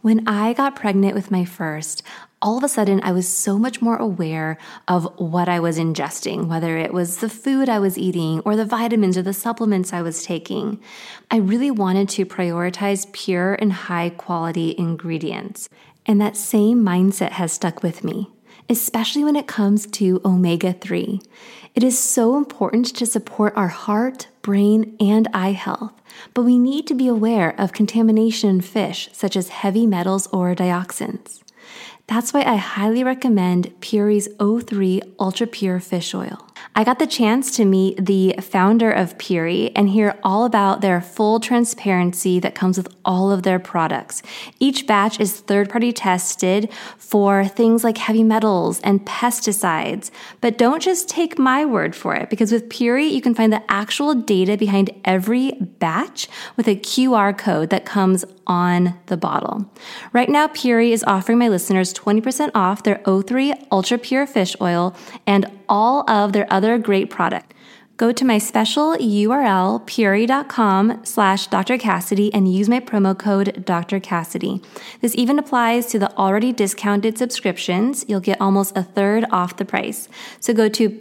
When I got pregnant with my first, all of a sudden I was so much more aware of what I was ingesting, whether it was the food I was eating or the vitamins or the supplements I was taking. I really wanted to prioritize pure and high quality ingredients. And that same mindset has stuck with me, especially when it comes to omega-3. It is so important to support our heart, brain, and eye health, but we need to be aware of contamination in fish, such as heavy metals or dioxins. That's why I highly recommend Puree's O3 Ultra Pure Fish Oil. I got the chance to meet the founder of Puree and hear all about their full transparency that comes with all of their products. Each batch is third-party tested for things like heavy metals and pesticides. But don't just take my word for it, because with Puree, you can find the actual data behind every batch with a QR code that comes on the bottle. Right now, Puree is offering my listeners 20% off their O3 Ultra Pure Fish Oil and all of their other great product. Go to my special URL, puree.com/Dr. Cassidy, and use my promo code Dr. Cassidy. This even applies to the already discounted subscriptions. You'll get almost a third off the price. So go to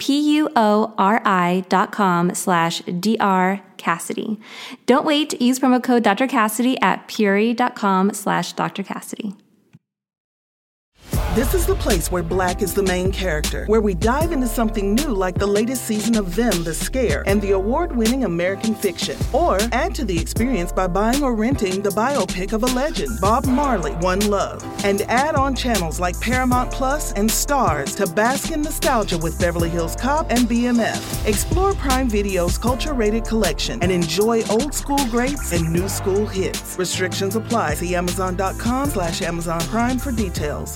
PUORI.com/Dr. Cassidy. Don't wait. Use promo code Dr. Cassidy at puree.com/Dr. Cassidy. This is the place where Black is the main character, where we dive into something new like the latest season of Them, The Scare, and the award-winning American Fiction. Or add to the experience by buying or renting the biopic of a legend, Bob Marley, One Love. And add on channels like Paramount Plus and Stars to bask in nostalgia with Beverly Hills Cop and BMF. Explore Prime Video's culture-rated collection and enjoy old school greats and new school hits. Restrictions apply. See Amazon.com/Amazon Prime for details.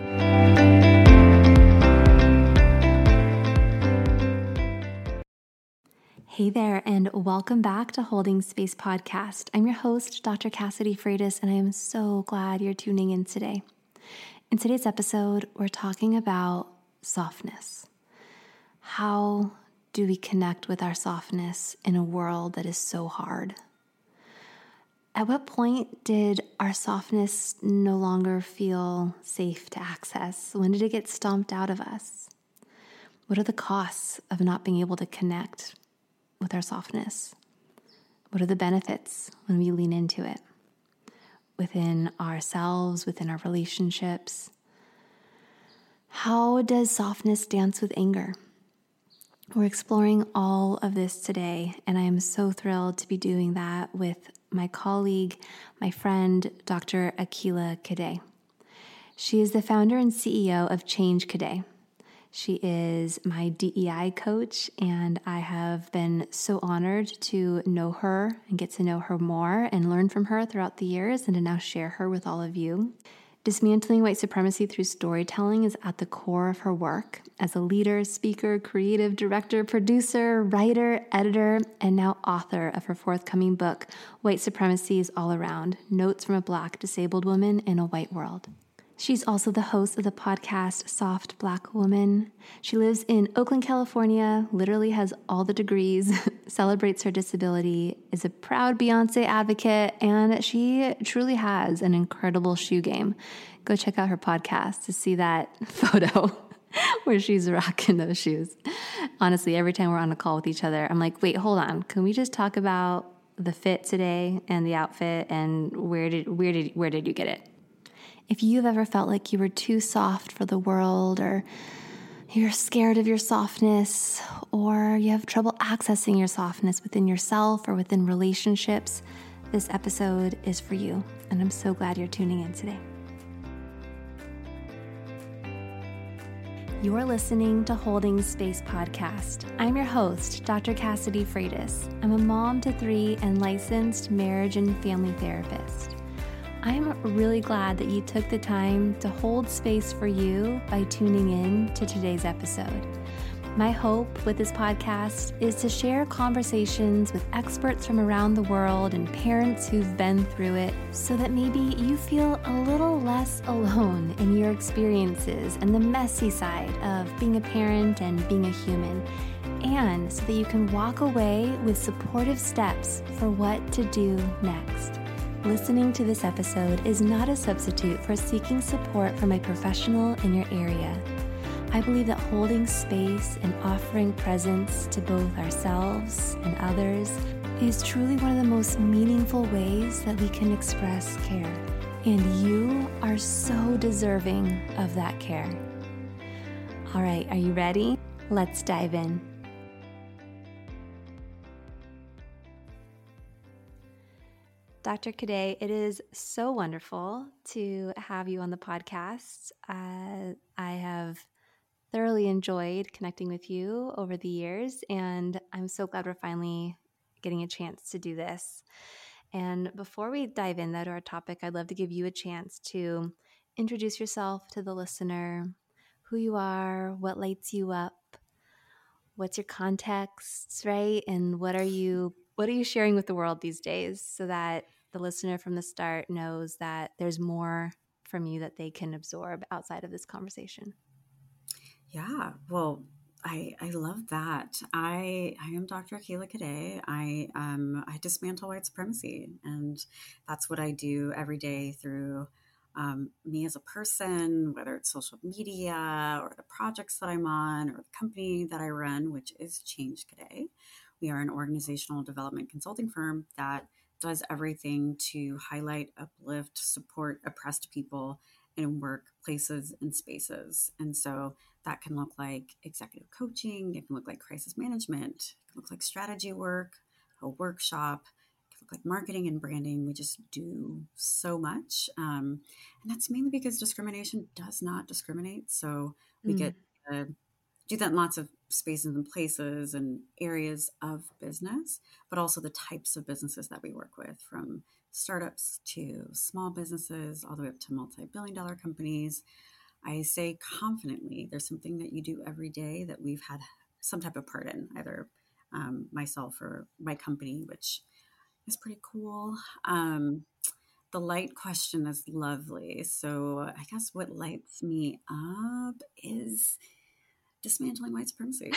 Hey there, and welcome back to Holding Space Podcast. I'm your host, Dr. Cassidy Freitas, and I am so glad you're tuning in today. In today's episode, we're talking about softness. How do we connect with our softness in a world that is so hard? At what point did our softness no longer feel safe to access? When did it get stomped out of us? What are the costs of not being able to connect with our softness? What are the benefits when we lean into it? Within ourselves, within our relationships? How does softness dance with anger? We're exploring all of this today, and I am so thrilled to be doing that with my colleague, my friend, Dr. Akila Kadei. She is the founder and CEO of Change Kadei. She is my DEI coach, and I have been so honored to know her and get to know her more and learn from her throughout the years and to now share her with all of you. Dismantling white supremacy through storytelling is at the core of her work as a leader, speaker, creative director, producer, writer, editor, and now author of her forthcoming book, White Supremacy is All Around: Notes from a Black Disabled Woman in a White World. She's also the host of the podcast Soft Black Woman. She lives in Oakland, California, literally has all the degrees, celebrates her disability, is a proud Beyonce advocate, and she truly has an incredible shoe game. Go check out her podcast to see that photo where she's rocking those shoes. Honestly, every time we're on a call with each other, I'm like, wait, hold on. Can we just talk about the fit today and the outfit and where did you get it? If you've ever felt like you were too soft for the world, or you're scared of your softness, or you have trouble accessing your softness within yourself or within relationships, this episode is for you. And I'm so glad you're tuning in today. You're listening to Holding Space Podcast. I'm your host, Dr. Cassidy Freitas. I'm a mom to 3 and licensed marriage and family therapist. I'm really glad that you took the time to hold space for you by tuning in to today's episode. My hope with this podcast is to share conversations with experts from around the world and parents who've been through it, so that maybe you feel a little less alone in your experiences and the messy side of being a parent and being a human, and so that you can walk away with supportive steps for what to do next. Listening to this episode is not a substitute for seeking support from a professional in your area. I believe that holding space and offering presence to both ourselves and others is truly one of the most meaningful ways that we can express care. And you are so deserving of that care. All right, are you ready? Let's dive in. Dr. Cadet, it is so wonderful to have you on the podcast. I have thoroughly enjoyed connecting with you over the years, and I'm so glad we're finally getting a chance to do this. And before we dive in, though, to our topic, I'd love to give you a chance to introduce yourself to the listener, who you are, what lights you up, what's your context, right? And what are you sharing with the world these days so that the listener from the start knows that there's more from you that they can absorb outside of this conversation? Yeah, well, I love that. I am Dr. Akila Cadet. I dismantle white supremacy, and that's what I do every day through me as a person, whether it's social media or the projects that I'm on or the company that I run, which is Change Cadet. We are an organizational development consulting firm that does everything to highlight, uplift, support oppressed people in workplaces and spaces. And so that can look like executive coaching. It can look like crisis management. It can look like strategy work, a workshop. It can look like marketing and branding. We just do so much. And that's mainly because discrimination does not discriminate. So we get to do that in lots of spaces and places and areas of business, but also the types of businesses that we work with, from startups to small businesses, all the way up to multi-billion-dollar companies. I say confidently, there's something that you do every day that we've had some type of part in, either myself or my company, which is pretty cool. The light question is lovely. So I guess what lights me up is dismantling white supremacy.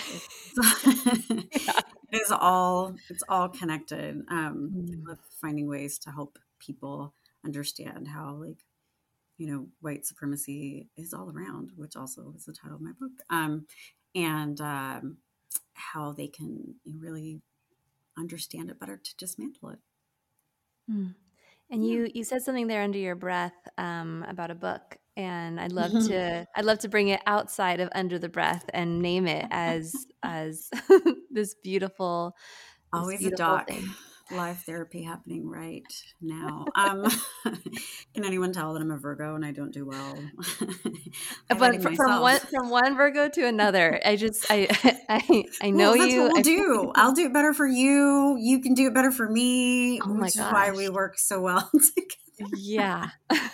It's all connected. I love finding ways to help people understand how, white supremacy is all around, which also is the title of my book, and how they can really understand it better to dismantle it. And you said something there under your breath about a book, and I'd love to bring it outside of under the breath and name it as this beautiful Always a doc. thing. Live therapy happening right now. Can anyone tell that I'm a Virgo and I don't do well? But from one Virgo to another, I know that's you. What we'll do. I'll do it better for you. You can do it better for me, which is why we work so well together. Yeah.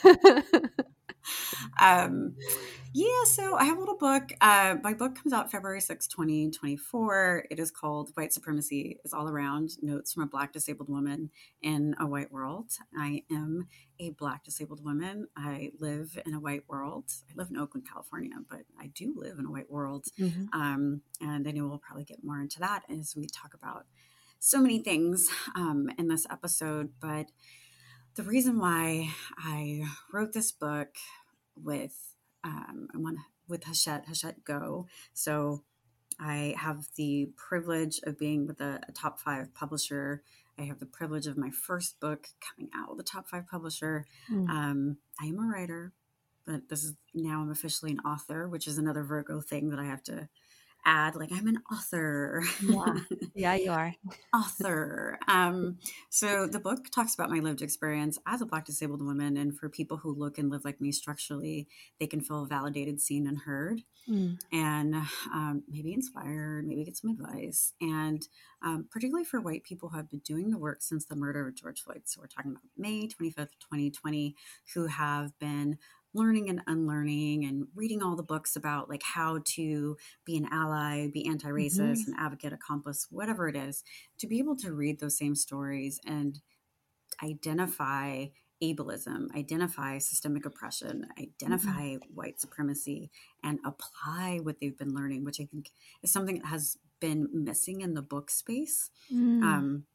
So I have a little book. My book comes out February 6, 2024. It is called White Supremacy is All Around, Notes from a Black Disabled Woman in a White World. I am a Black disabled woman. I live in a white world. I live in Oakland, California, but I do live in a white world. And I know we'll probably get more into that as we talk about so many things in this episode. But the reason why I wrote this book with Hachette Go. So I have the privilege of being with a top 5 publisher. I have the privilege of my first book coming out with a top 5 publisher. I am a writer, but now I'm officially an author, which is another Virgo thing that I have to add, like I'm an author. Yeah, you are. Author. So the book talks about my lived experience as a Black disabled woman, and for people who look and live like me structurally, they can feel validated, seen, and heard, and maybe inspired, maybe get some advice. And particularly for white people who have been doing the work since the murder of George Floyd. So we're talking about May 25th, 2020, who have been learning and unlearning and reading all the books about like how to be an ally, be anti-racist, an advocate, accomplice, whatever it is, to be able to read those same stories and identify ableism, identify systemic oppression, identify white supremacy, and apply what they've been learning, which I think is something that has been missing in the book space.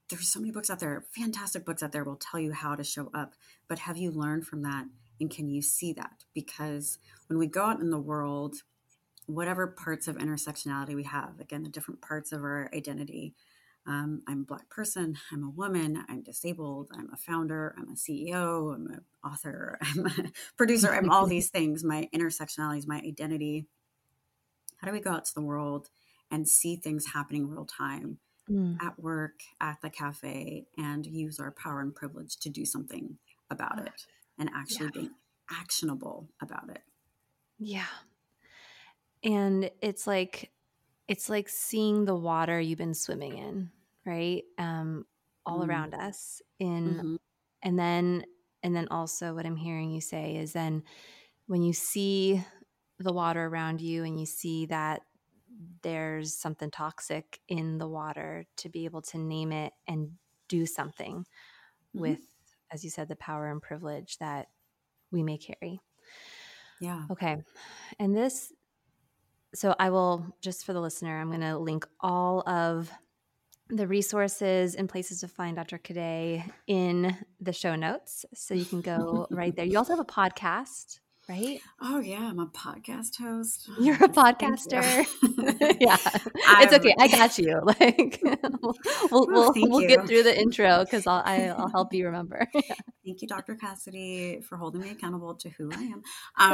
there's so many books out there, fantastic books out there will tell you how to show up. But have you learned from that? And can you see that? Because when we go out in the world, whatever parts of intersectionality we have, again, the different parts of our identity. I'm a Black person, I'm a woman, I'm disabled, I'm a founder, I'm a CEO, I'm an author, I'm a producer, I'm all these things. My intersectionality is my identity. How do we go out to the world and see things happening real time at work, at the cafe, and use our power and privilege to do something about it and actually being actionable about it? Yeah. And it's like seeing the water you've been swimming in, right? All around us Mm-hmm. and then also what I'm hearing you say is then when you see the water around you and you see that there's something toxic in the water, to be able to name it and do something Mm-hmm. with, as you said, the power and privilege that we may carry. Yeah. Okay. And this, so I will, just for the listener, I'm going to link all of the resources and places to find Dr. Cadet in the show notes. So you can go right there. You also have a podcast, right? Oh yeah, I'm a podcast host. You're a Thank you. podcaster. Yeah, it's I'm, okay. I got you. Like we'll thank we'll you. get through the intro because I'll help you remember. Thank you, Dr. Cassidy, for holding me accountable to who I am.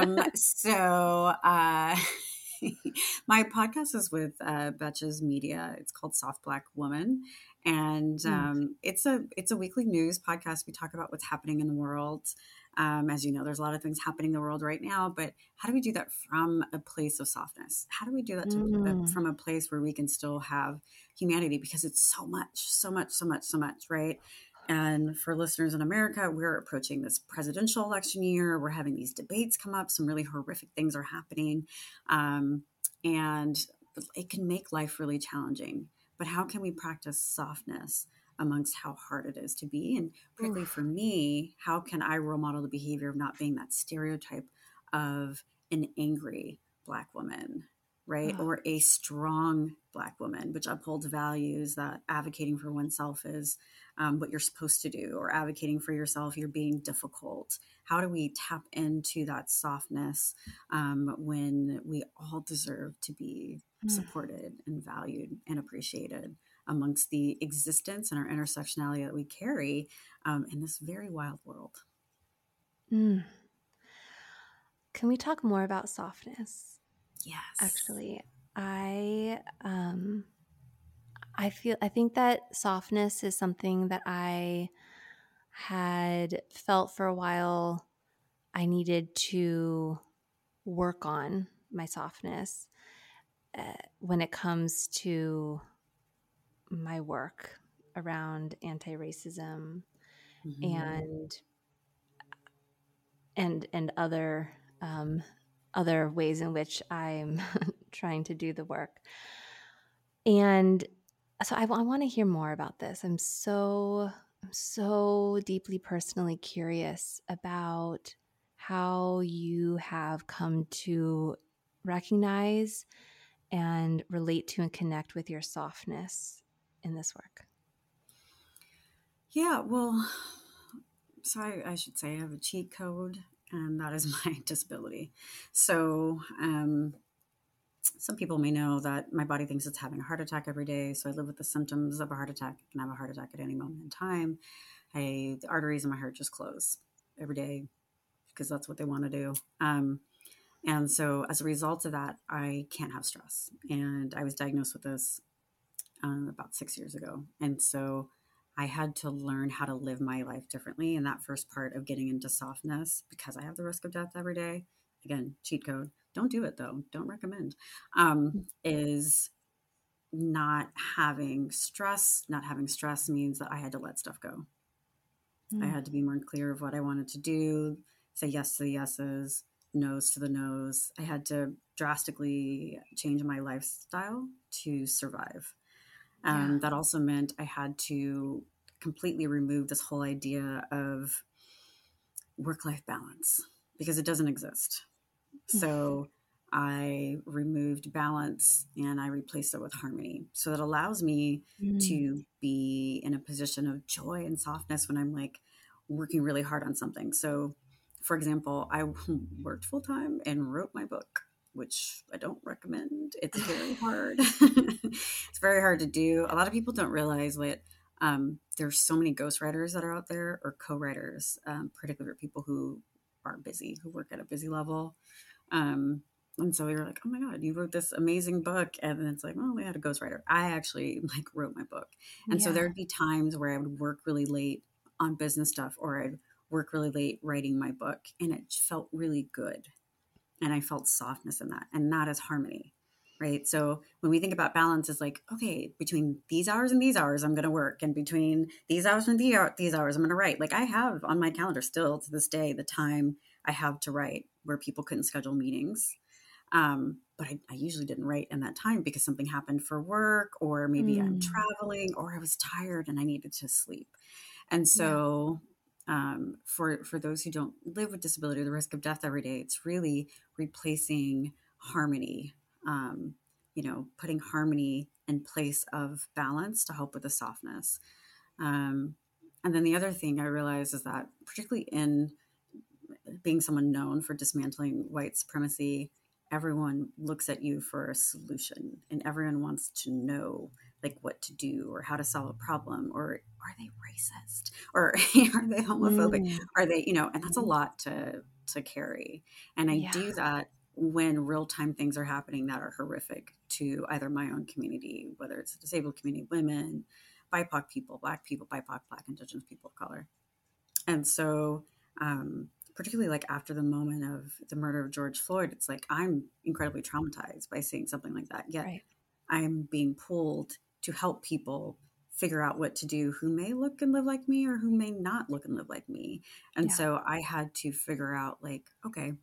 My podcast is with Betches Media. It's called Soft Black Woman, and it's a weekly news podcast. We talk about what's happening in the world. As you know, there's a lot of things happening in the world right now, but how do we do that from a place of softness? How do we do that from a place where we can still have humanity? Because it's so much, right? And for listeners in America, we're approaching this presidential election year. We're having these debates come up. Some really horrific things are happening. And it can make life really challenging. But how can we practice softness amongst how hard it is to be? And particularly for me, how can I role model the behavior of not being that stereotype of an angry Black woman, right? Or a strong Black woman, which upholds values that advocating for oneself is what you're supposed to do, or advocating for yourself, you're being difficult. How do we tap into that softness when we all deserve to be supported and valued and appreciated amongst the existence and our intersectionality that we carry in this very wild world? Can we talk more about softness? Yes. Actually, I think that softness is something that I had felt for a while. I needed to work on my softness when it comes to my work around anti-racism and other ways in which I'm trying to do the work. And so I want to hear more about this. I'm so deeply personally curious about how you have come to recognize and relate to and connect with your softness in this work. Yeah, well, so I should say I have a cheat code, and that is my disability. So some people may know that my body thinks it's having a heart attack every day. So I live with the symptoms of a heart attack. I can have a heart attack at any moment in time. The arteries in my heart just close every day because that's what they want to do. And so as a result of that, I can't have stress. And I was diagnosed with this about 6 years ago. And so I had to learn how to live my life differently. And that first part of getting into softness, because I have the risk of death every day, again, cheat code, don't do it though, don't recommend, is not having stress. Not having stress means that I had to let stuff go. I had to be more clear of what I wanted to do, say yes to the yeses, no's to the no's. I had to drastically change my lifestyle to survive. That also meant I had to completely remove this whole idea of work-life balance because it doesn't exist. So I removed balance and I replaced it with harmony. So that allows me to be in a position of joy and softness when I'm like working really hard on something. So, for example, I worked full time and wrote my book, which I don't recommend. It's very hard. It's very hard to do. A lot of people don't realize that there's so many ghostwriters that are out there, or co-writers, particularly for people who are busy, who work at a busy level. And so we were like, oh my God, you wrote this amazing book. And then it's like, well, we had a ghostwriter. I actually like wrote my book. And so there'd be times where I would work really late on business stuff, or I'd work really late writing my book, and it felt really good. And I felt softness in that. And that is harmony, right? So when we think about balance, it's like, okay, between these hours and these hours, I'm going to work. And between these hours and these hours, I'm going to write. Like I have on my calendar still to this day, the time I have to write where people couldn't schedule meetings. But I usually didn't write in that time because something happened for work, or maybe I'm traveling, or I was tired and I needed to sleep. And so for those who don't live with disability or the risk of death every day, it's really replacing harmony, putting harmony in place of balance to help with the softness. And then the other thing I realized is that, particularly in being someone known for dismantling white supremacy, everyone looks at you for a solution, and everyone wants to know like what to do or how to solve a problem, or are they racist, or are they homophobic? Are they, and that's a lot to carry. And I do that when real-time things are happening that are horrific to either my own community, whether it's a disabled community, women, BIPOC people, Black people, BIPOC, Black, Indigenous people of color. And so, particularly like after the moment of the murder of George Floyd, it's like I'm incredibly traumatized by seeing something like that. Yet I'm being pulled to help people figure out what to do who may look and live like me, or who may not look and live like me. And so I had to figure out like, okay,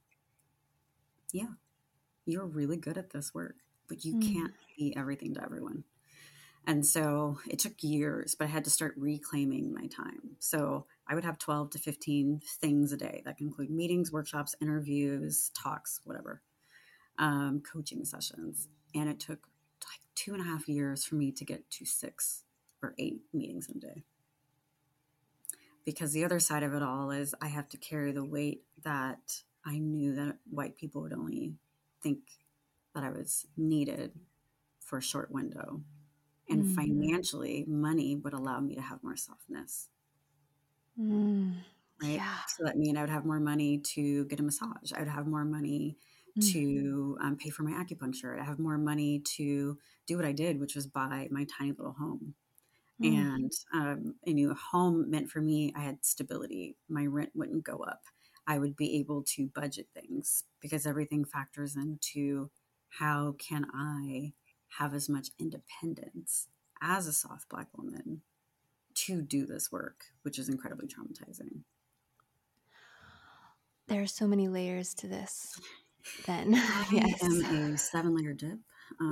you're really good at this work, but you can't be everything to everyone. And so it took years, but I had to start reclaiming my time. So I would have 12 to 15 things a day that can include meetings, workshops, interviews, talks, whatever, coaching sessions. And it took like 2.5 years for me to get to 6 or 8 meetings in a day. Because the other side of it all is I have to carry the weight that I knew that white people would only think that I was needed for a short window. And financially, money would allow me to have more softness. Right? Yeah. So that means I would have more money to get a massage. I would have more money to pay for my acupuncture. I have more money to do what I did, which was buy my tiny little home. And a new home meant for me, I had stability. My rent wouldn't go up. I would be able to budget things, because everything factors into how can I have as much independence as a soft Black woman to do this work, which is incredibly traumatizing. There are so many layers to this then. I am a 7-layer dip.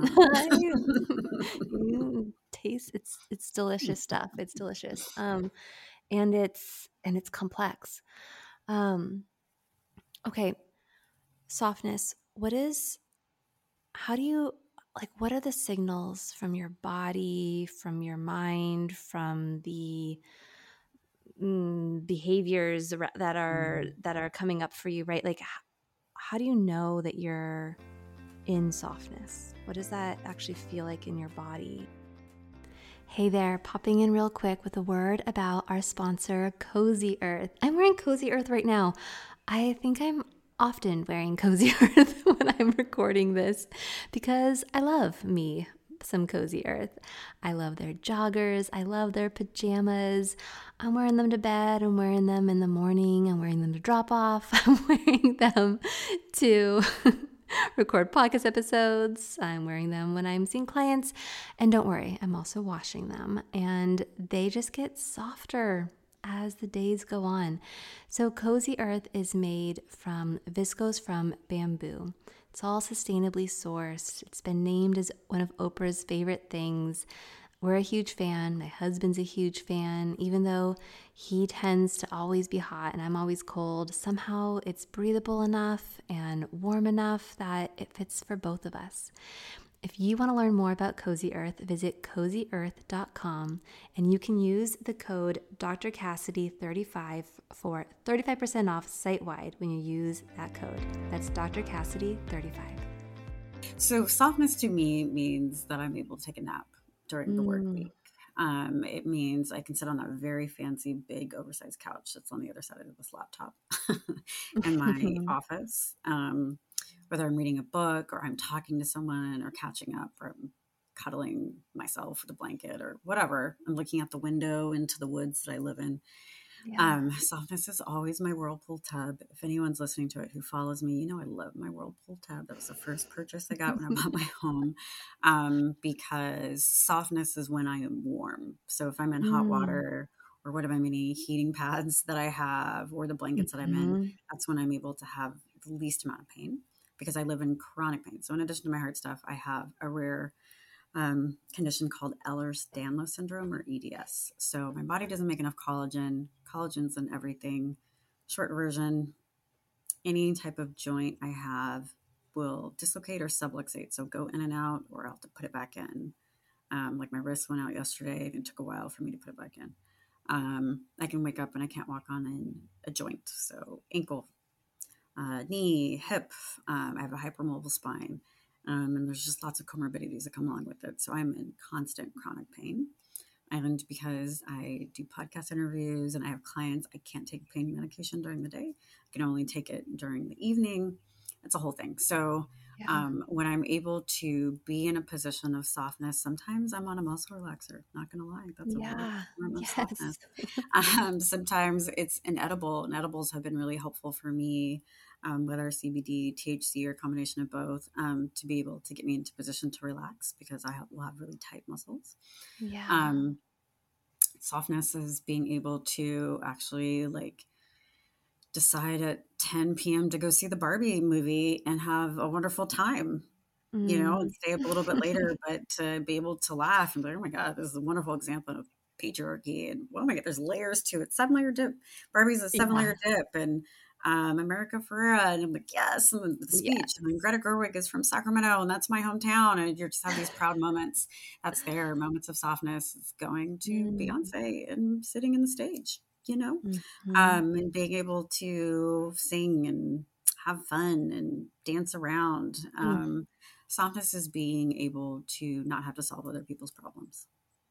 You taste it's delicious stuff. It's delicious. And it's complex. Okay. Softness. What are the signals from your body, from your mind, from the behaviors that are coming up for you, right? Like, how do you know that you're in softness? What does that actually feel like in your body? Hey there, popping in real quick with a word about our sponsor, Cozy Earth. I'm wearing Cozy Earth right now. I think I'm often wearing Cozy Earth when I'm recording this, because I love me some Cozy Earth. I love their joggers. I love their pajamas. I'm wearing them to bed. I'm wearing them in the morning. I'm wearing them to drop off. I'm wearing them to record podcast episodes. I'm wearing them when I'm seeing clients. And don't worry, I'm also washing them. And they just get softer as the days go on. So Cozy Earth is made from viscose from bamboo. It's all sustainably sourced. It's been named as one of Oprah's favorite things. We're a huge fan. My husband's a huge fan. Even though he tends to always be hot and I'm always cold, somehow it's breathable enough and warm enough that it fits for both of us. If you want to learn more about Cozy Earth, visit cozyearth.com and you can use the code Dr. Cassidy 35 for 35% off site-wide when you use that code. That's Dr. Cassidy 35. So softness to me means that I'm able to take a nap during the work week. It means I can sit on that very fancy, big, oversized couch that's on the other side of this laptop in my office. Whether I'm reading a book or I'm talking to someone or catching up or I'm cuddling myself with a blanket or whatever. I'm looking out the window into the woods that I live in. Yeah. Softness is always my Whirlpool tub. If anyone's listening to it who follows me, you know I love my Whirlpool tub. That was the first purchase I got when I bought my home, because softness is when I am warm. So if I'm in hot water or one of my many heating pads that I have or the blankets that I'm in, that's when I'm able to have the least amount of pain because I live in chronic pain. So in addition to my heart stuff, I have a rare condition called Ehlers-Danlos syndrome or EDS. So my body doesn't make enough collagen. Collagen's in everything. Short version, any type of joint I have will dislocate or subluxate. So go in and out, or I'll have to put it back in. Like my wrist went out yesterday and it took a while for me to put it back in. I can wake up and I can't walk on a joint. So ankle, knee, hip. I have a hypermobile spine. And there's just lots of comorbidities that come along with it. So I'm in constant chronic pain. And because I do podcast interviews and I have clients, I can't take pain medication during the day. I can only take it during the evening. It's a whole thing. So when I'm able to be in a position of softness, sometimes I'm on a muscle relaxer. Not going to lie. That's a form of softness. Sometimes it's an edible, and edibles have been really helpful for me, whether CBD, THC, or a combination of both, to be able to get me into position to relax because I will have really tight muscles. Yeah. Softness is being able to actually decide at 10 p.m. to go see the Barbie movie and have a wonderful time, and stay up a little bit later, but to be able to laugh and be like, oh my God, this is a wonderful example of patriarchy. And oh my God, there's layers to it. 7-layer dip. Barbie's a 7-layer dip. And America Ferrera. And I'm like, yes. And the speech. And then Greta Gerwig is from Sacramento and that's my hometown. And you just have these proud moments. That's there. Moments of softness. It's going to Beyonce and sitting in the stage, and being able to sing and have fun and dance around. Softness is being able to not have to solve other people's problems.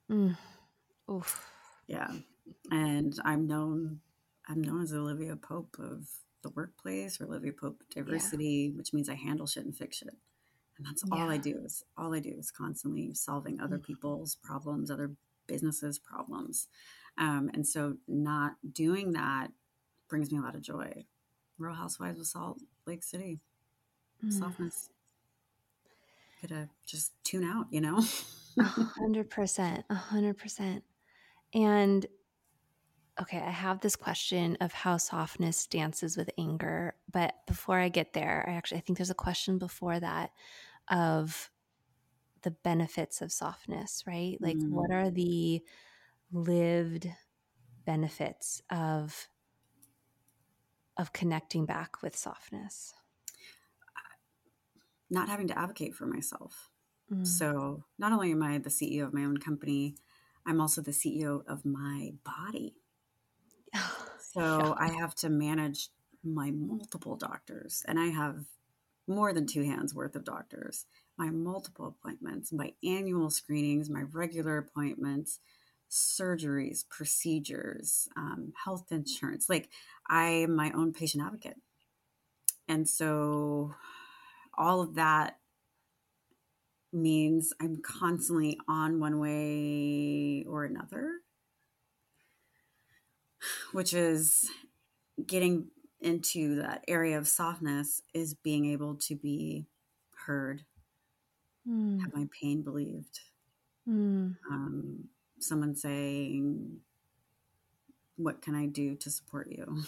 Oof. Yeah. And I'm known as Olivia Pope of the workplace, or Olivia Pope diversity, which means I handle shit and fix shit. And that's all I do is constantly solving other people's problems, other businesses' problems. And so not doing that brings me a lot of joy. Real Housewives of Salt Lake City. Softness. Could just tune out, 100%. 100%. And okay, I have this question of how softness dances with anger, but before I get there, I think there's a question before that of the benefits of softness, right? Like what are the lived benefits of connecting back with softness? Not having to advocate for myself. So not only am I the CEO of my own company, I'm also the CEO of my body. So I have to manage my multiple doctors, and I have more than 2 hands worth of doctors, my multiple appointments, my annual screenings, my regular appointments, surgeries, procedures, health insurance. Like I am my own patient advocate. And so all of that means I'm constantly on one way or another, which is getting into that area of softness is being able to be heard, have my pain believed. Someone saying, what can I do to support you?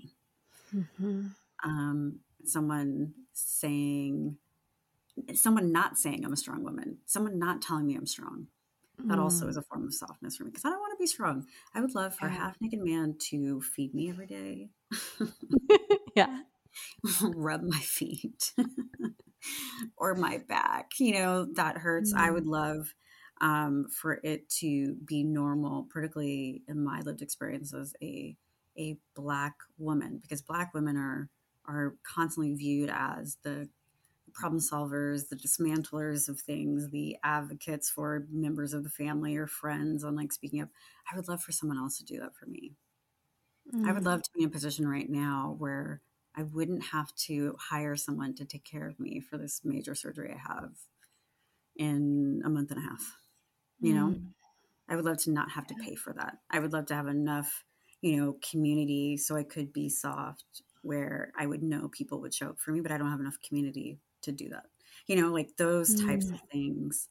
Someone not saying I'm a strong woman, someone not telling me I'm strong. That also is Mm. a form of softness for me because I don't want to be strong. I would love for a Yeah. half naked man to feed me every day, Yeah. rub my feet or my back. You know, that hurts. I would Mm. love for it to be normal, particularly in my lived experience as a Black woman, because Black women are constantly viewed as the problem solvers, the dismantlers of things, the advocates for members of the family or friends on like speaking up. I would love for someone else to do that for me. I would Mm. love to be in a position right now where I wouldn't have to hire someone to take care of me for this major surgery I have in a month and a half. You know, Mm. I would love to not have to pay for that. I would love to have enough, you know, community so I could be soft where I would know people would show up for me, but I don't have enough community to do that. You know, like those types Mm. of things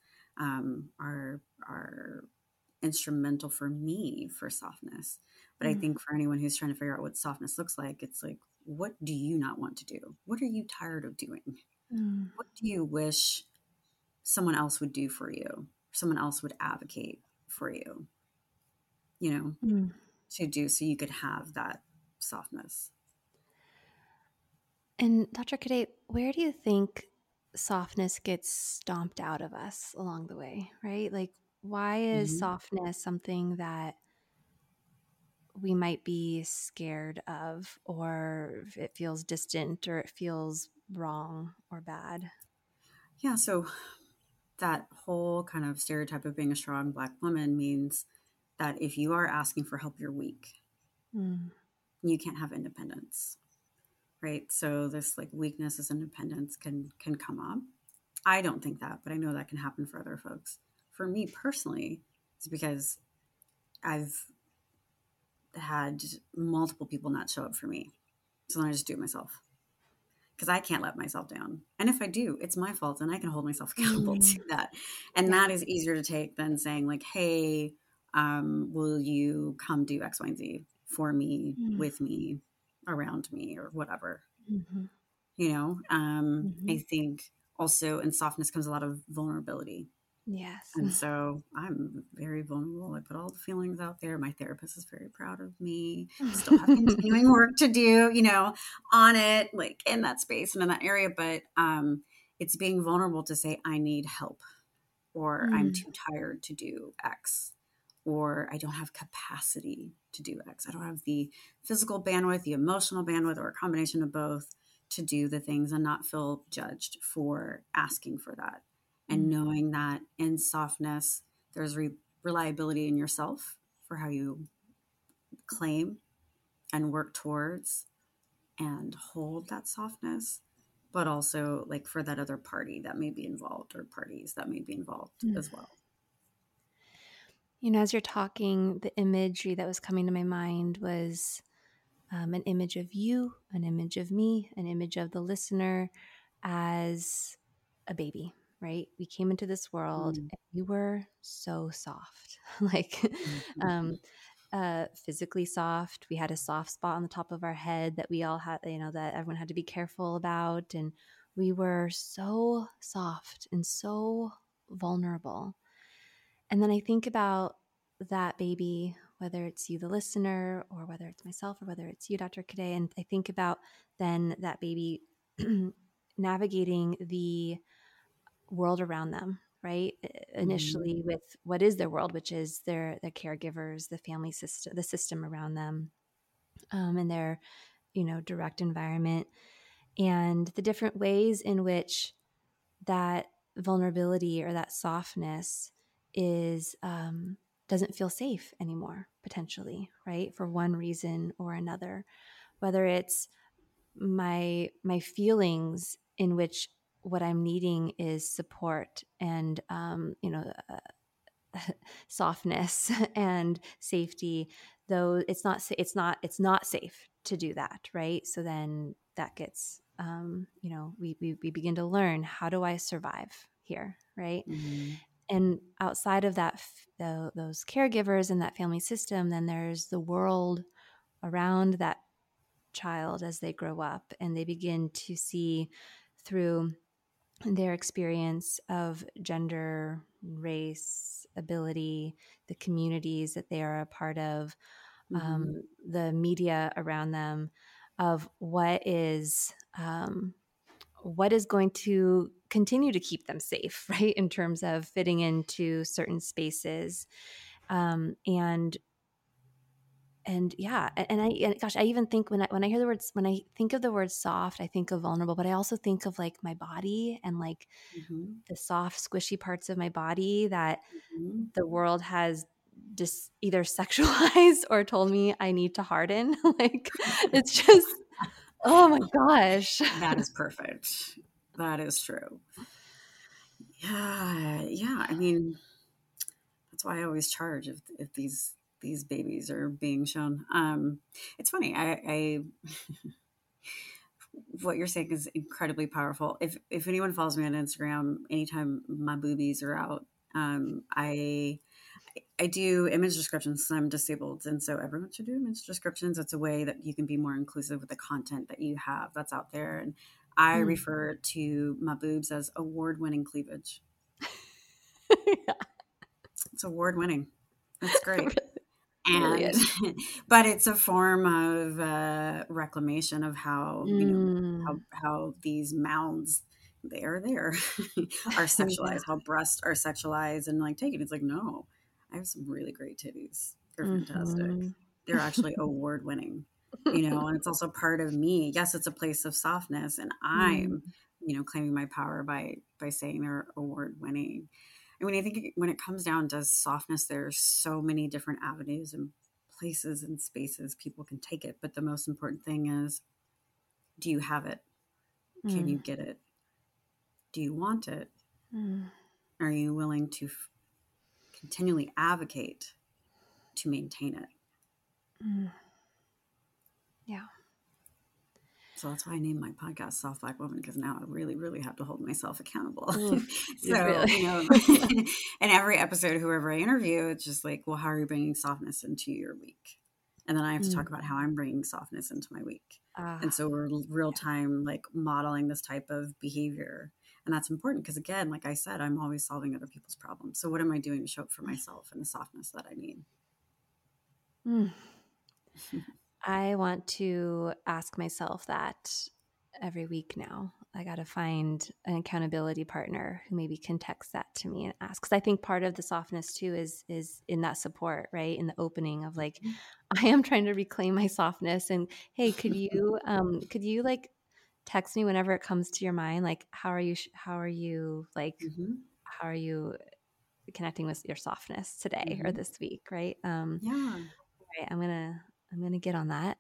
are instrumental for me for softness. But I Mm. think for anyone who's trying to figure out what softness looks like, it's like, what do you not want to do? What are you tired of doing? Mm. What do you wish someone else would do for you? Someone else would advocate for you, you know, Mm. to do so you could have that softness. And Dr. Kade, where do you think softness gets stomped out of us along the way, right? Like, why is Mhm. softness something that we might be scared of, or it feels distant, or it feels wrong or bad? Yeah. So that whole kind of stereotype of being a strong Black woman means that if you are asking for help, you're weak. Mm. You can't have independence, right? So this like weakness as independence can come up. I don't think that, but I know that can happen for other folks. For me personally, it's because I've had multiple people not show up for me. So then I just do it myself because I can't let myself down. And if I do, it's my fault and I can hold myself accountable to Mm. that. And Yeah. that is easier to take than saying, like, hey, will you come do X, Y, and Z for me, Mm. with me, around me, or whatever? Mm-hmm. You know, Mm-hmm. I think also in softness comes a lot of vulnerability. Yes. And so I'm very vulnerable. I put all the feelings out there. My therapist is very proud of me. Still have continuing work to do, you know, on it, like in that space and in that area. But it's being vulnerable to say, I need help, or I'm Mm. too tired to do X, or I don't have capacity to do X. I don't have the physical bandwidth, the emotional bandwidth, or a combination of both to do the things and not feel judged for asking for that. And Mm. knowing that in softness, there's reliability in yourself for how you claim and work towards and hold that softness, but also like for that other party that may be involved or parties that may be involved Mm. as well. You know, as you're talking, the imagery that was coming to my mind was an image of you, an image of me, an image of the listener as a baby, right? We came into this world Mm. and we were so soft, like um, physically soft. We had a soft spot on the top of our head that we all had, you know, that everyone had to be careful about. And we were so soft and so vulnerable. And then I think about that baby, whether it's you, the listener, or whether it's myself, or whether it's you, Dr. Kade. And I think about then that baby navigating the world around them, right? Mhm. Initially with what is their world, which is their caregivers, the family system, the system around them, and their, you know, direct environment, and the different ways in which that vulnerability or that softness is doesn't feel safe anymore, potentially, right, for one reason or another, whether it's my feelings in which what I'm needing is support and you know, softness and safety, though it's not safe to do that, right? So then that gets you know, we begin to learn, how do I survive here, right? Mhm. And outside of that, those caregivers and that family system, then there's the world around that child as they grow up and they begin to see through their experience of gender, race, ability, the communities that they are a part of, Mm-hmm. the media around them, of what is going to continue to keep them safe, right? In terms of fitting into certain spaces. And yeah, and gosh, I even think when I hear the words, when I think of the word soft, I think of vulnerable, but I also think of like my body and like Mm-hmm. the soft, squishy parts of my body that Mm-hmm. the world has just either sexualized or told me I need to harden. Like it's just, oh my gosh. That is perfect. That is true. Yeah, yeah. I mean, that's why I always charge if these babies are being shown. It's funny. I what you're saying is incredibly powerful. If anyone follows me on Instagram, anytime my boobies are out, I do image descriptions. I'm disabled, and so everyone should do image descriptions. It's a way that you can be more inclusive with the content that you have that's out there. And I Mm. refer to my boobs as award-winning cleavage. It's award-winning. It's great. Really And is. but it's a form of reclamation of how Mm. how these mounds they are there are Yeah. sexualized, how breasts are sexualized and like taken. It's like, no, I have some really great titties. They're fantastic. Mhm. They're actually award winning, and it's also part of me. Yes, it's a place of softness, and Mm. I'm claiming my power by saying they're award winning. I mean, I think when it comes down to softness, there's so many different avenues and places and spaces people can take it. But the most important thing is, do you have it? Can Mm. you get it? Do you want it? Mm. Are you willing to continually advocate to maintain it? Mm. Yeah. So that's why I named my podcast Soft Black Woman, because now I really, really have to hold myself accountable. Oof. You So, really. in every episode, whoever I interview, it's just like, well, how are you bringing softness into your week? And then I have to talk Mm. about how I'm bringing softness into my week. And Ah. so we're real time, like modeling this type of behavior. And that's important because, again, like I said, I'm always solving other people's problems. So what am I doing to show up for myself and the softness that I need? Mm. I want to ask myself that every week now. I got to find an accountability partner who maybe can text that to me and ask. Because I think part of the softness too is in that support, right? In the opening of like, I am trying to reclaim my softness. And hey, could you like text me whenever it comes to your mind? Like, how are you? How are you? Like, Mm-hmm. how are you connecting with your softness today or Mm-hmm. this week? Right. Yeah. Right. I'm gonna get on that.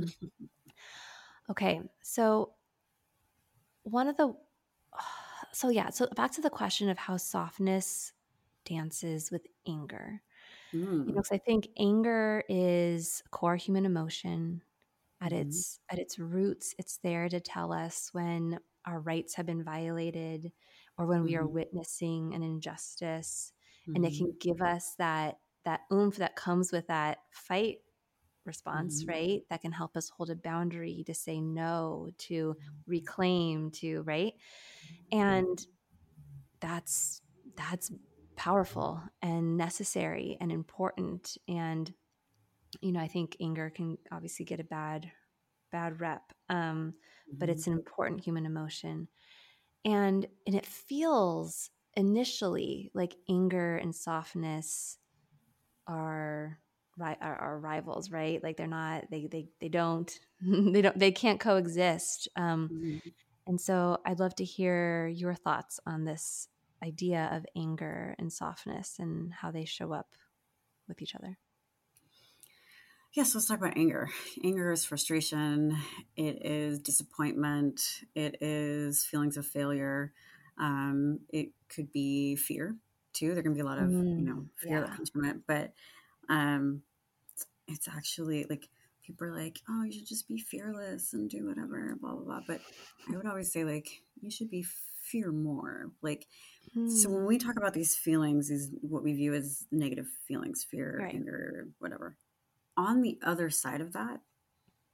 Okay. So one of the so back to the question of how softness dances with anger. Mm. 'Cause I think anger is core human emotion. Mm-hmm. At its roots, it's there to tell us when our rights have been violated or when we are Mm-hmm. witnessing an injustice. And it Mm-hmm. can give us that oomph that comes with that fight response, Mm-hmm. right? That can help us hold a boundary to say no, to reclaim, to right. And that's that's powerful and necessary and important. And I think anger can obviously get a bad rep, but Mm-hmm. it's an important human emotion. And it feels initially like anger and softness are are rivals, right? Like they're not they don't they can't coexist. Mm-hmm. And so I'd love to hear your thoughts on this idea of anger and softness and how they show up with each other. Yes, let's talk about anger. Anger is frustration. It is disappointment. It is feelings of failure. It could be fear too. There can be a lot of fear that Yeah. comes from it, but um, it's actually like people are like, "Oh, you should just be fearless and do whatever," blah blah blah. But I would always say like you should be fear more. Like so Mm. when we talk about these feelings, these what we view as negative feelings, fear, Right. anger, whatever on the other side of that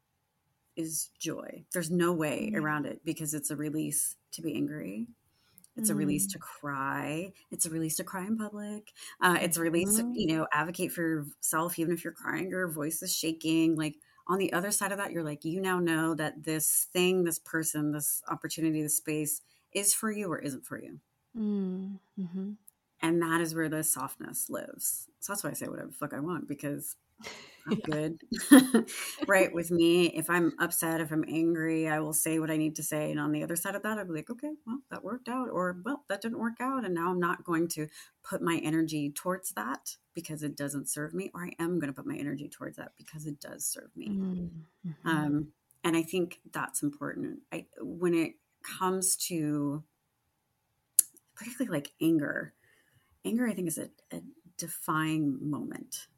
is joy. There's no way Yeah. around it because it's a release to be angry. It's a release to cry. It's a release to cry in public. It's a release to, Mm-hmm. advocate for yourself, even if you're crying, your voice is shaking. Like on the other side of that, you're like, you now know that this thing, this person, this opportunity, this space is for you or isn't for you. Mm-hmm. And that is where the softness lives. So that's why I say whatever the fuck I want, because I'm Yeah. good. Right. With me, if I'm upset, if I'm angry, I will say what I need to say. And on the other side of that, I'll be like, okay, well, that worked out, or well, that didn't work out. And now I'm not going to put my energy towards that because it doesn't serve me, or I am going to put my energy towards that because it does serve me. Mm-hmm. Um, and I think that's important. When it comes to particularly like anger, I think is a defying moment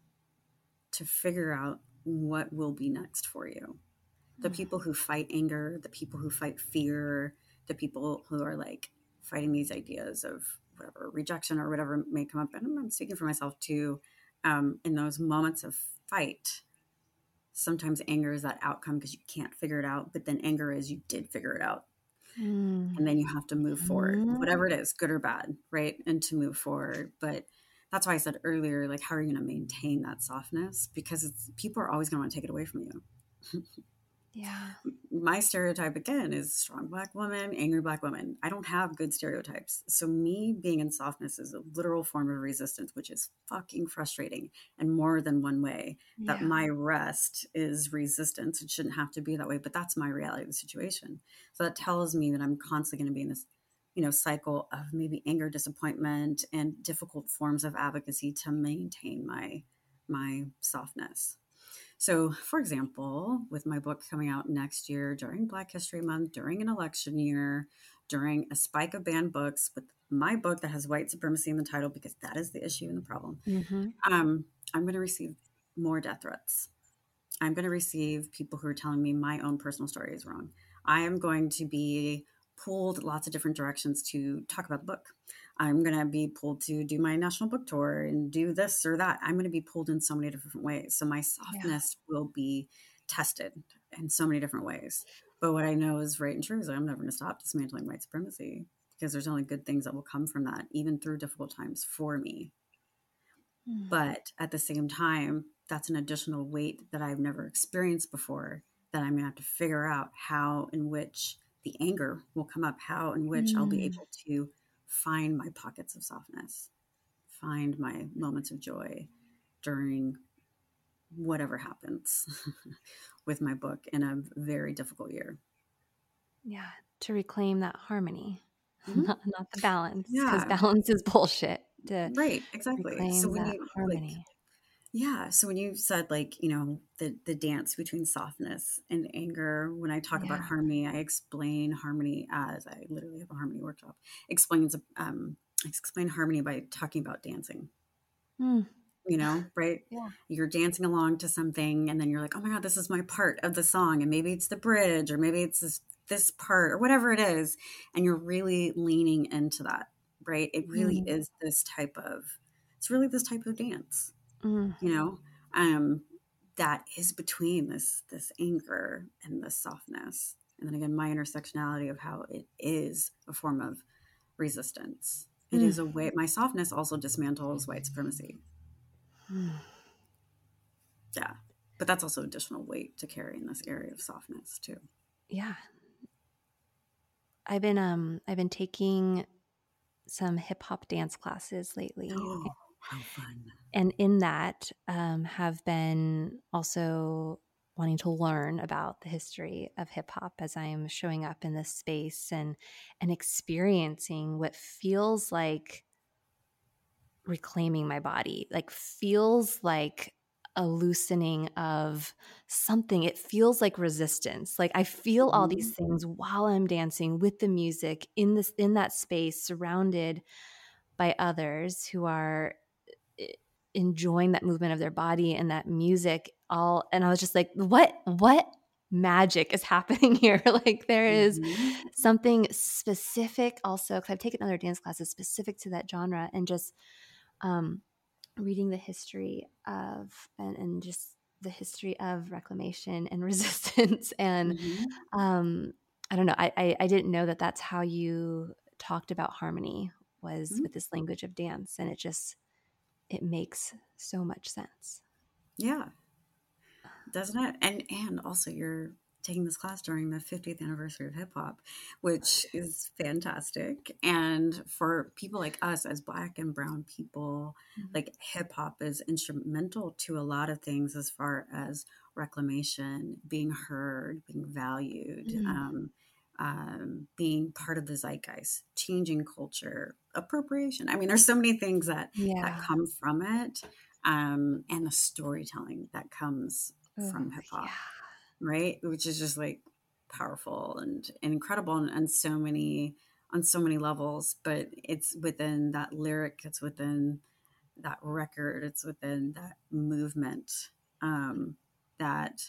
to figure out what will be next for you. The people who fight anger, the people who fight fear, the people who are like fighting these ideas of whatever rejection or whatever may come up. And I'm speaking for myself too. In those moments of fight, sometimes anger is that outcome because you can't figure it out. But then anger is you did figure it out. And then you have to move forward, Mm-hmm. whatever it is, good or bad, right? And to move forward. But that's why I said earlier, like, how are you going to maintain that softness? Because people are always going to want to take it away from you. Yeah. My stereotype again is strong Black woman, angry Black woman. I don't have good stereotypes. So me being in softness is a literal form of resistance, which is fucking frustrating in more than one way. That Yeah. my rest is resistance. It shouldn't have to be that way, but that's my reality of the situation. So that tells me that I'm constantly going to be in this, cycle of maybe anger, disappointment, and difficult forms of advocacy to maintain my softness. So, for example, with my book coming out next year during Black History Month, during an election year, during a spike of banned books, with my book that has white supremacy in the title, because that is the issue and the problem, Mm-hmm. I'm going to receive more death threats. I'm going to receive people who are telling me my own personal story is wrong. I am going to be pulled lots of different directions to talk about the book. I'm going to be pulled to do my national book tour and do this or that. I'm going to be pulled in so many different ways. So my Yeah. softness will be tested in so many different ways. But what I know is right and true is I'm never going to stop dismantling white supremacy because there's only good things that will come from that, even through difficult times for me. But at the same time, that's an additional weight that I've never experienced before that I'm going to have to figure out how in which the anger will come up, how in which I'll be Mm. able to find my pockets of softness, find my moments of joy during whatever happens with my book in a very difficult year. Yeah. To reclaim that harmony, Mhm. not the balance, because Yeah, balance is bullshit. To right, exactly. So reclaim when that you like, harmony. yeah. So when you said like, the dance between softness and anger, when I talk about Yeah. harmony, I explain harmony as I literally have a harmony workshop. Explains I explain harmony by talking about dancing. Mm. Right? Yeah. You're dancing along to something and then you're like, "Oh my god, this is my part of the song." And maybe it's the bridge or maybe it's this part or whatever it is, and you're really leaning into that, right? It really Mm. is it's really this type of dance Mm. you know um that is between this anger and this softness, and then again my intersectionality of how it is a form of resistance. It Mm. is a way. My softness also dismantles white supremacy. Mm. Yeah, but that's also additional weight to carry in this area of softness too. Yeah. I've been taking some hip hop dance classes lately. Oh, how fun. And in that, have been also wanting to learn about the history of hip hop as I'm showing up in this space and experiencing what feels like reclaiming my body, like feels like a loosening of something. It feels like resistance. Like I feel all these Mhm. things while I'm dancing with the music in that space, surrounded by others who are enjoying that movement of their body and that music all. And I was just like, what magic is happening here? Like there is Mhm. something specific also, because I've taken other dance classes specific to that genre, and just um, reading the history of and just the history of reclamation and resistance. And Mhm. I don't know, I didn't know that that's how you talked about harmony was with this language of dance. And it makes so much sense. Yeah. Doesn't it? And also you're taking this class during the 50th anniversary of hip hop, which is fantastic. And for people like us as Black and brown people, like hip hop is instrumental to a lot of things as far as reclamation, being heard, being valued, being part of the zeitgeist, changing culture, appropriation. I mean, there's so many things that come from it, and the storytelling that comes from hip hop, right? Which is just like powerful and incredible and on so many levels. But it's within that lyric, it's within that record, it's within that movement, that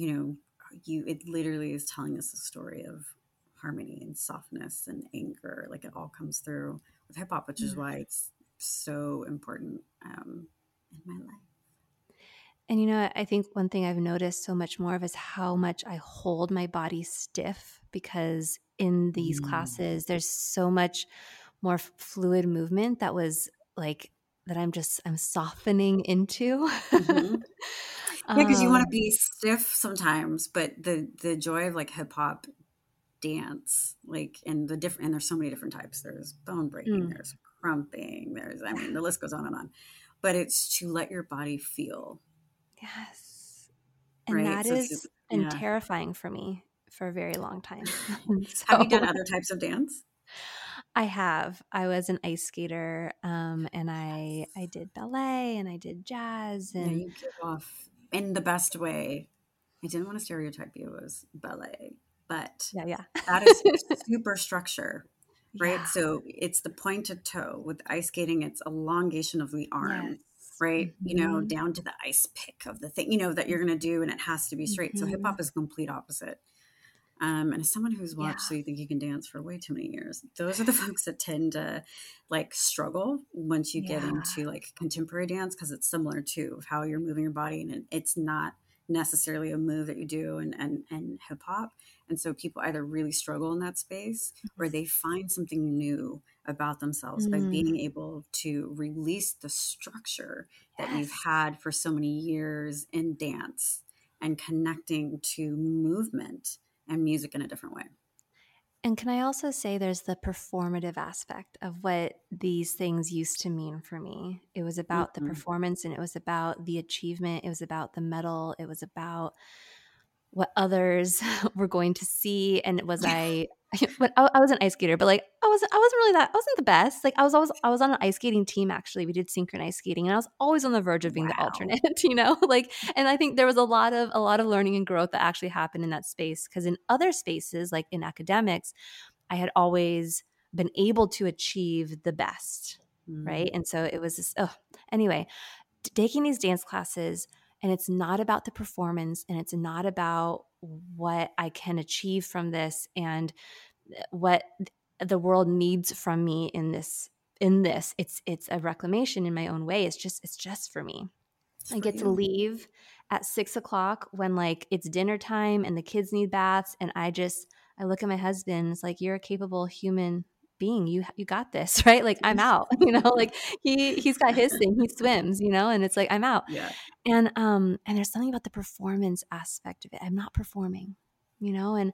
it literally is telling us a story of harmony and softness and anger. Like it all comes through with hip hop, which is why it's so important in my life. And I think one thing I've noticed so much more of is how much I hold my body stiff, because in these classes, there's so much more fluid movement that was like, that I'm softening into. Yeah, because you want to be stiff sometimes, but the joy of like hip hop dance, like, and there's so many different types. There's bone breaking, there's crumping, the list goes on and on. But it's to let your body feel. Yes. And right? that has been terrifying for me for a very long time. Have you done other types of dance? I have. I was an ice skater, and I did ballet and I did jazz. And you give off in the best way. I didn't want to stereotype you as ballet, but that is super structure, right? So it's the pointed toe. With ice skating, it's elongation of the arm, right? Down to the ice pick of the thing, that you're going to do, and it has to be straight. So hip hop is the complete opposite. And as someone who's watched So You Think You Can Dance for way too many years, those are the folks that tend to like struggle once you get into like contemporary dance, because it's similar to how you're moving your body, and it's not necessarily a move that you do in hip hop. And so people either really struggle in that space, or they find something new about themselves by being able to release the structure that you've had for so many years in dance, and connecting to movement and music in a different way. And can I also say there's the performative aspect of what these things used to mean for me. It was about the performance, and it was about the achievement. It was about the medal. It was about what others were going to see. And but I was an ice skater, but like I wasn't really I wasn't the best. Like I was on an ice skating team. Actually, we did synchronized skating, and I was always on the verge of being the alternate, like, and I think there was a lot of learning and growth that actually happened in that space. Because in other spaces, like in academics, I had always been able to achieve the best. Right. And so it was this, anyway, taking these dance classes, and it's not about the performance, and it's not about what I can achieve from this and what the world needs from me in this. It's a reclamation in my own way. It's just for me. I get to leave at 6:00 when like it's dinner time and the kids need baths, and I look at my husband. It's like, you're a capable human being. You got this, right? Like I'm out. Like he's got his thing. He swims, and it's like I'm out. Yeah. And there's something about the performance aspect of it. I'm not performing, and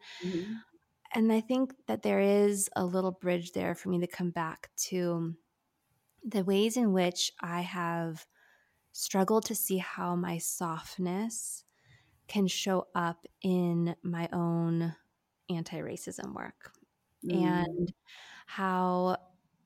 and I think that there is a little bridge there for me to come back to the ways in which I have struggled to see how my softness can show up in my own anti-racism work, and how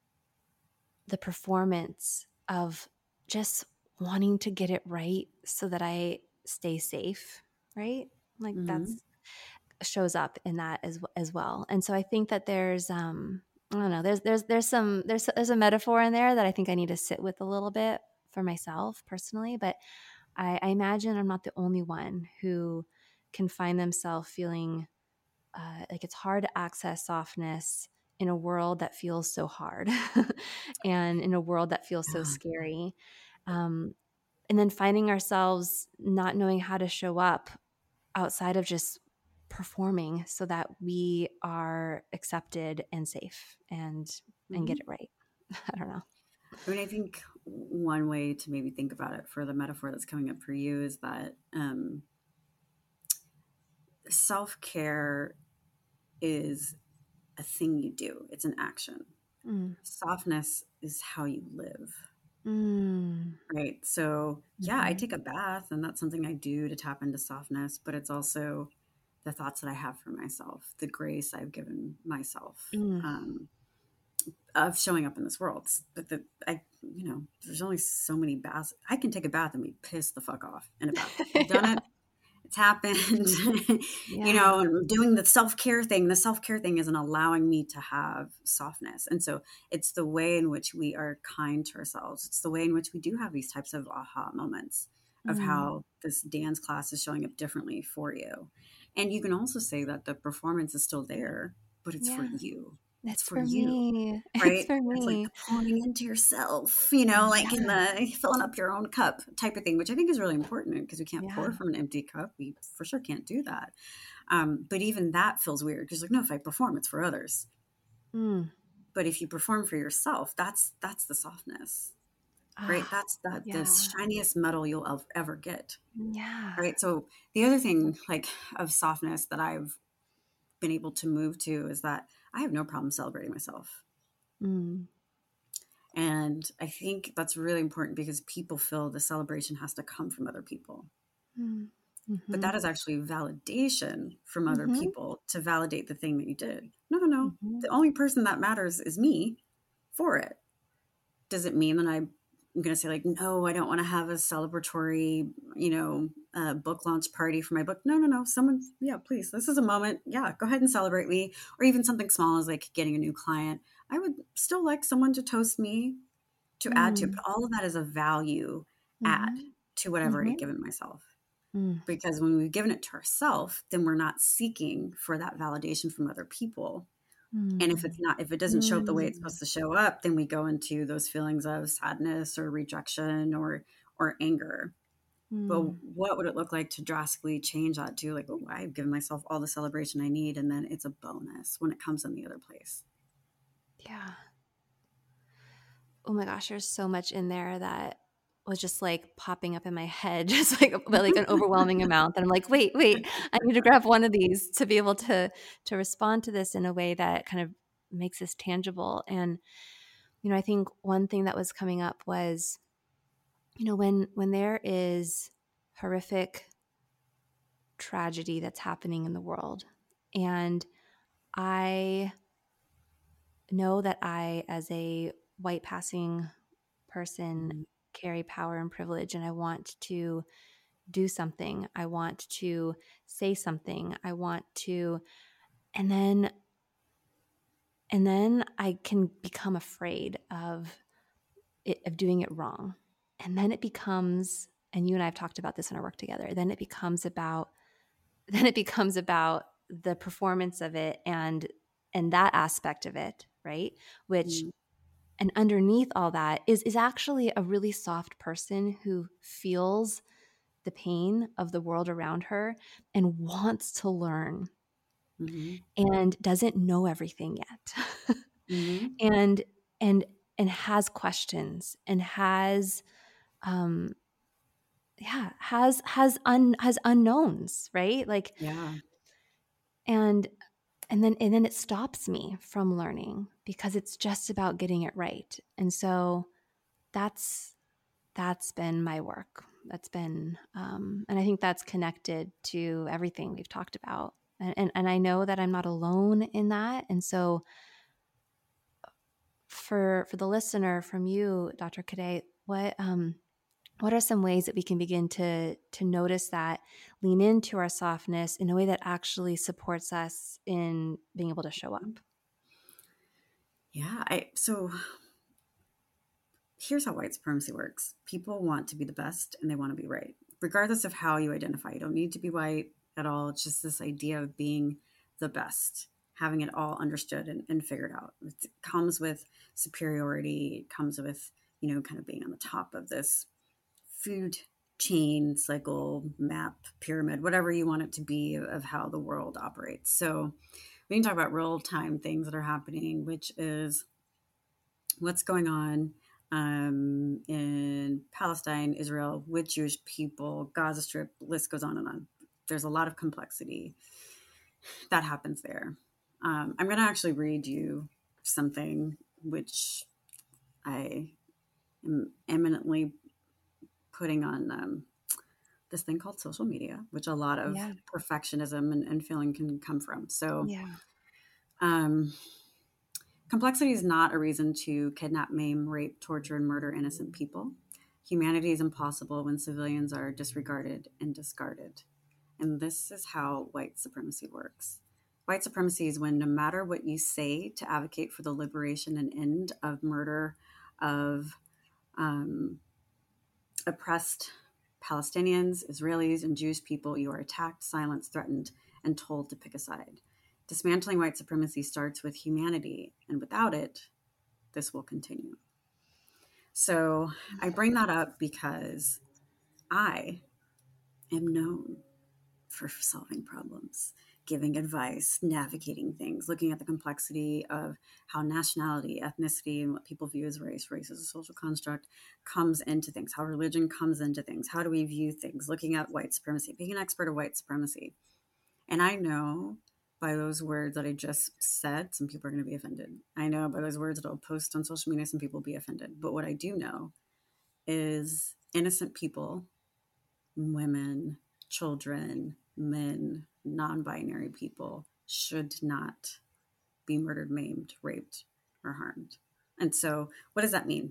the performance of just wanting to get it right so that I stay safe, right? Like that's shows up in that as well. And so I think that there's I don't know, there's a metaphor in there that I think I need to sit with a little bit for myself personally, but I imagine I'm not the only one who can find themselves feeling like it's hard to access softness in a world that feels so hard and in a world that feels so scary. And then finding ourselves not knowing how to show up outside of just performing so that we are accepted and safe and get it right. I don't know. I mean, I think one way to maybe think about it for the metaphor that's coming up for you is that self-care is a thing you do. It's an action. Softness is how you live. Right. So yeah, I take a bath, and that's something I do to tap into softness, but it's also the thoughts that I have for myself, the grace I've given myself, of showing up in this world. But there's only so many baths. I can take a bath and be pissed the fuck off in a bath. I've done it. It's happened. And doing the self-care thing. The self-care thing isn't allowing me to have softness. And so it's the way in which we are kind to ourselves. It's the way in which we do have these types of aha moments of how this dance class is showing up differently for you. And you can also say that the performance is still there, but it's for you. It's for you, right? It's for me. It's like the pouring into yourself, in the filling up your own cup type of thing, which I think is really important because we can't pour from an empty cup. We for sure can't do that. But even that feels weird because no, if I perform, it's for others. But if you perform for yourself, that's the softness, right? That's the shiniest medal you'll ever get. Yeah. Right. So the other thing of softness that I've been able to move to is that I have no problem celebrating myself. And I think that's really important because people feel the celebration has to come from other people. But that is actually validation from other people to validate the thing that you did. No. The only person that matters is me for it. Does it mean that I'm going to say no, I don't want to have a celebratory, book launch party for my book? No. Someone, please. This is a moment. Yeah, go ahead and celebrate me. Or even something small as getting a new client. I would still like someone to toast me, to add to it. But all of that is a value add to what I've already given myself. Because when we've given it to ourselves, then we're not seeking for that validation from other people. And if it doesn't show up the way it's supposed to show up, then we go into those feelings of sadness or rejection or anger. But what would it look like to drastically change that to I've given myself all the celebration I need, and then it's a bonus when it comes in the other place. Yeah. Oh my gosh, there's so much in there that was just popping up in my head, just an overwhelming amount that I'm wait, I need to grab one of these to be able to respond to this in a way that kind of makes this tangible. And, I think one thing that was coming up was, when there is horrific tragedy that's happening in the world, and I know that I, as a white passing person, carry power and privilege, and I want to do something. I want to say something. I want to, and then I can become afraid of doing it wrong. And then it becomes, and you and I have talked about this in our work together, then it becomes about the performance of it and that aspect of it, right? Which and underneath all that is actually a really soft person who feels the pain of the world around her and wants to learn and doesn't know everything yet. And has questions and has has unknowns, right? And then it stops me from learning because it's just about getting it right. And so that's been my work. That's been, and I think that's connected to everything we've talked about. And I know that I'm not alone in that. And so for the listener, from you, Dr. Cadet, what are some ways that we can begin to notice that, lean into our softness in a way that actually supports us in being able to show up? Yeah. So here's how white supremacy works. People want to be the best and they want to be right, regardless of how you identify. You don't need to be white at all. It's just this idea of being the best, having it all understood and figured out. It comes with superiority. It comes with, kind of being on the top of this food chain, cycle, map, pyramid, whatever you want it to be of how the world operates. So we can talk about real time things that are happening, which is what's going on in Palestine, Israel, with Jewish people, Gaza Strip, list goes on and on. There's a lot of complexity that happens there. I'm going to actually read you something which I am eminently putting on this thing called social media, which a lot of perfectionism and feeling can come from. So, complexity is not a reason to kidnap, maim, rape, torture, and murder innocent people. Humanity is impossible when civilians are disregarded and discarded. And this is how white supremacy works. White supremacy is when no matter what you say to advocate for the liberation and end of murder of oppressed Palestinians, Israelis, and Jewish people, you are attacked, silenced, threatened, and told to pick a side. Dismantling white supremacy starts with humanity, and without it, this will continue. So I bring that up because I am known for solving problems, giving advice, navigating things, looking at the complexity of how nationality, ethnicity, and what people view as race as a social construct comes into things, how religion comes into things, how do we view things, looking at white supremacy, being an expert of white supremacy. And I know by those words that I just said, some people are going to be offended. I know by those words that I'll post on social media, some people will be offended. But what I do know is innocent people, women, children, men, non-binary people should not be murdered, maimed, raped, or harmed. And so what does that mean?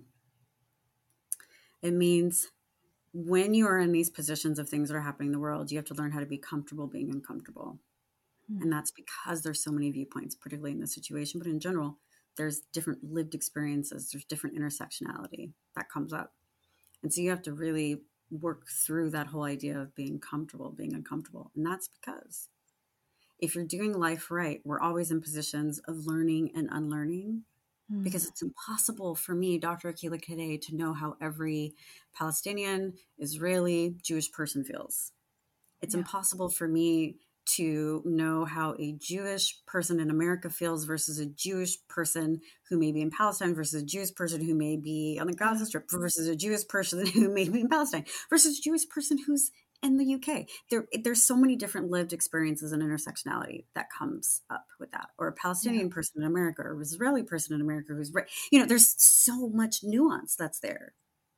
It means when you are in these positions of things that are happening in the world, you have to learn how to be comfortable being uncomfortable. And that's because there's so many viewpoints, particularly in this situation, but in general, there's different lived experiences. There's different intersectionality that comes up. And so you have to really work through that whole idea of being comfortable, being uncomfortable. And that's because if you're doing life right, we're always in positions of learning and unlearning, because it's impossible for me, Dr. Akila Kadei, to know how every Palestinian, Israeli, Jewish person feels. It's impossible for me to know how a Jewish person in America feels versus a Jewish person who may be in Palestine versus a Jewish person who may be on the Gaza Strip versus a Jewish person who may be in Palestine versus a Jewish person who's in the UK. There's so many different lived experiences and intersectionality that comes up with that. Or a Palestinian person in America or an Israeli person in America who's, there's so much nuance that's there.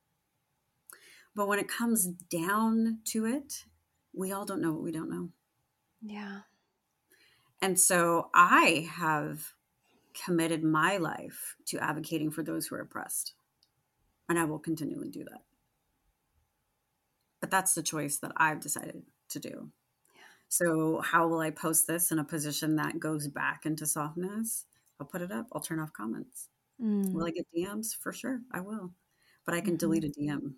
But when it comes down to it, we all don't know what we don't know. Yeah. And so I have committed my life to advocating for those who are oppressed. And I will continually do that. But that's the choice that I've decided to do. Yeah. So how will I post this in a position that goes back into softness? I'll put it up. I'll turn off comments. Will I get DMs? For sure, I will. But I can delete a DM.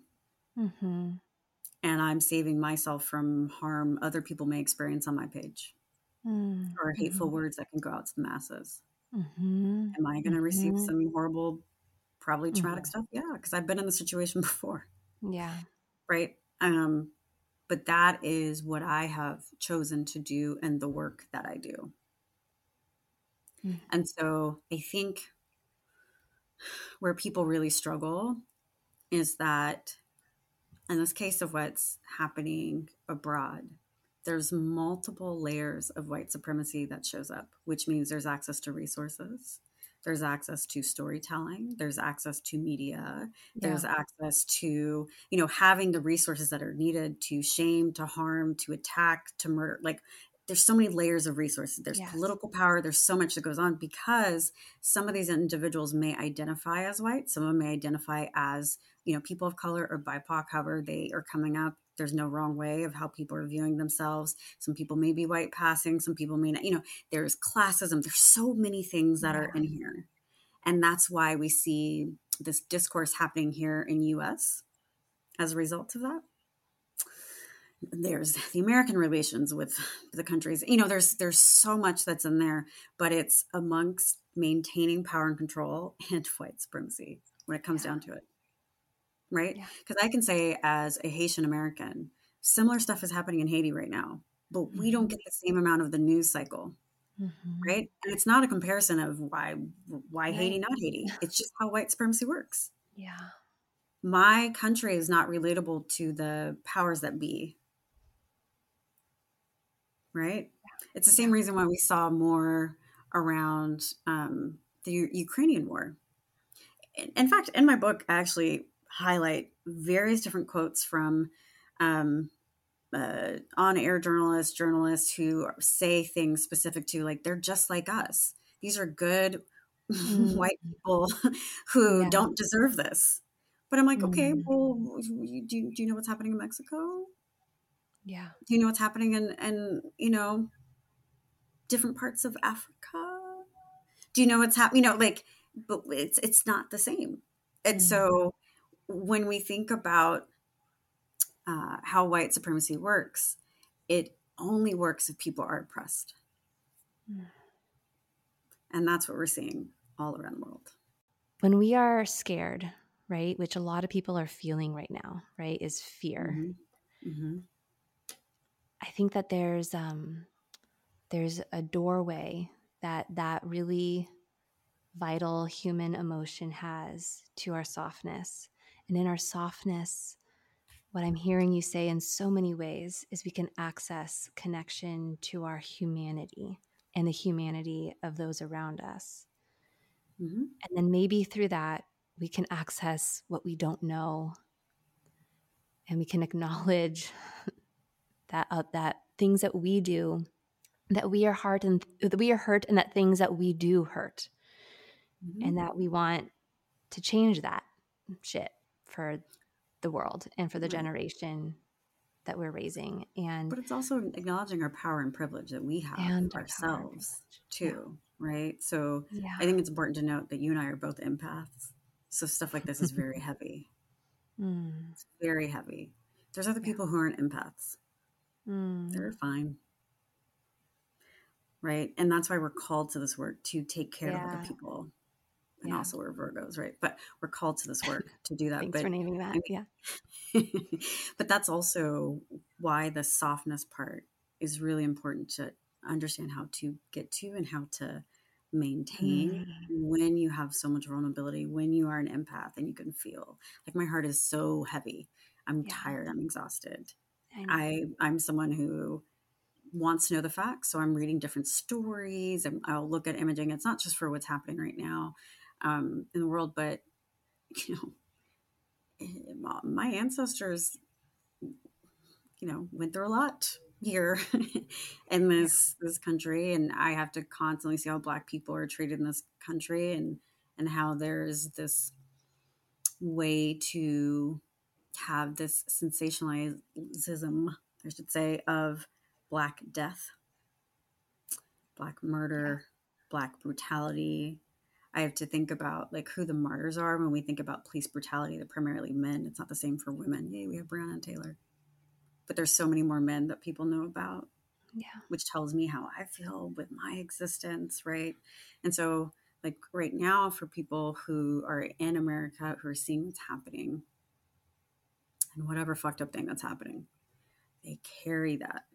And I'm saving myself from harm other people may experience on my page. Or hateful words that can go out to the masses. Am I going to receive some horrible, probably traumatic stuff? Yeah, because I've been in the situation before. Yeah. Right? But that is what I have chosen to do and the work that I do. And so I think where people really struggle is that in this case of what's happening abroad, there's multiple layers of white supremacy that shows up, which means there's access to resources. There's access to storytelling. There's access to media. There's access to, having the resources that are needed to shame, to harm, to attack, to murder. Like there's so many layers of resources. There's political power. There's so much that goes on because some of these individuals may identify as white. Some of them may identify as, people of color or BIPOC, however they are coming up. There's no wrong way of how people are viewing themselves. Some people may be white passing. Some people may not, there's classism. There's so many things that are in here. And that's why we see this discourse happening here in US as a result of that. There's the American relations with the countries, there's so much that's in there, but it's amongst maintaining power and control and white supremacy when it comes down to it. right? Yeah. Because I can say, as a Haitian American, similar stuff is happening in Haiti right now, but we don't Mm-hmm. get the same amount of the news cycle, Mm-hmm. right? And it's not a comparison of why Haiti, Right. not Haiti. It's just how white supremacy works. Yeah. My country is not relatable to the powers that be, right? It's the Yeah. same reason why we saw more around the Ukrainian war. In fact, in my book, I actually highlight various different quotes from um, on-air journalists who say things specific to, like, they're just like us. These are good Mm. white people who Yeah. don't deserve this. But I'm like, okay, Mm. well, do you know what's happening in Mexico? Yeah. Do you know what's happening in different parts of Africa? Do you know what's happening? Like, but it's not the same. And Mm. so when we think about how white supremacy works, it only works if people are oppressed. Mm. And that's what we're seeing all around the world. When we are scared, right, which a lot of people are feeling right now, right, is fear. Mm-hmm. Mm-hmm. I think that there's a doorway that really vital human emotion has to our softness. And in our softness, what I'm hearing you say in so many ways is we can access connection to our humanity and the humanity of those around us. Mm-hmm. And then maybe through that, we can access what we don't know, and we can acknowledge that things that we do, that we are hurt, and that we are hurt, and that things that we do hurt, Mm-hmm. and that we want to change that shit for the world and for the Right. generation that we're raising, and But it's also acknowledging our power and privilege that we have our power and ourselves privilege. Yeah. too, right? So I Yeah. think it's important to note that you and I are both empaths. So stuff like this is very heavy. Mm. It's very heavy. There's other Yeah. people who aren't empaths. They're Mm. fine, right? And that's why we're called to this work, to take care of other Yeah. people. And Yeah. also we're Virgos, right? But we're called to this work to do that. Thanks for But naming I that. Yeah. mean, but that's also why the softness part is really important to understand how to get to and how to maintain Mm. when you have so much vulnerability, when you are an empath and you can feel like my heart is so heavy. I'm Yeah. tired. I'm exhausted. I know. I'm someone who wants to know the facts. So I'm reading different stories and I'll look at imaging. It's not just for what's happening right now in the world, but you my ancestors, went through a lot here in Yeah. this country, and I have to constantly see how Black people are treated in this country, and how there's this way to have this sensationalism, I should say, of Black death, Black Yeah. murder, Black brutality. I have to think about like who the martyrs are when we think about police brutality. They're primarily men. It's not the same for women. Yay, we have Breonna Taylor, but there's so many more men that people know about, Yeah. which tells me how I feel with my existence, right? And so, like right now, for people who are in America who are seeing what's happening and whatever fucked up thing that's happening, they carry that.